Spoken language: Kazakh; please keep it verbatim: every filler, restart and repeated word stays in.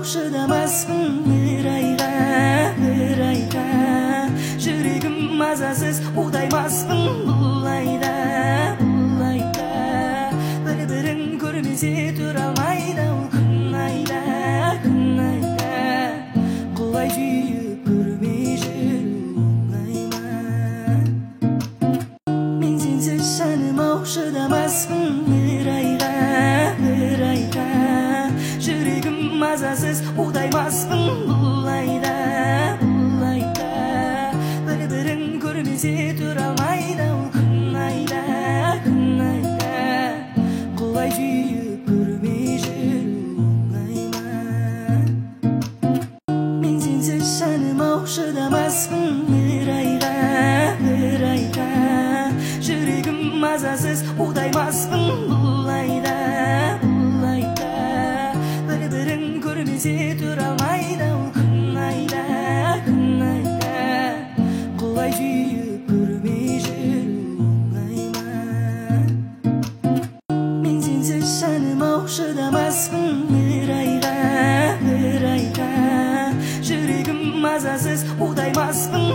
шыдамаспын бір айға, бір айға. Жүрегім мазасыз удаймаспын бұл айда, бұл айда. Бір-бірін көрмесе тұра алмайды ау күн айда, күн айда. Құлай сүйіп көрмей жүру оңай ма? Мен сенсіз жаным ау шыдамаспын бір айға, бір айға. Жүрегім мазасыз удаймаспын бұл айда, бұл айда. Бір-бірін көрмесе тұра алмайды ау күн айда, күн айда. Құлай сүйіп көрмей жүру оңай ма? Мен сенсіз жаным ау шыдамаспын бір айға, бір айға. Жүрегім мазасыз удаймаспын бұл айда, бұл айда. Бір-бірін көрмесе тұра алмайды ау күн айда, күн айда. Құлай сүйіп көрмей жүру оңай ма? Мен сенсіз жаным ау шыдамаспын бір айға, бір айға. Жүрегім мазасыз удаймаспын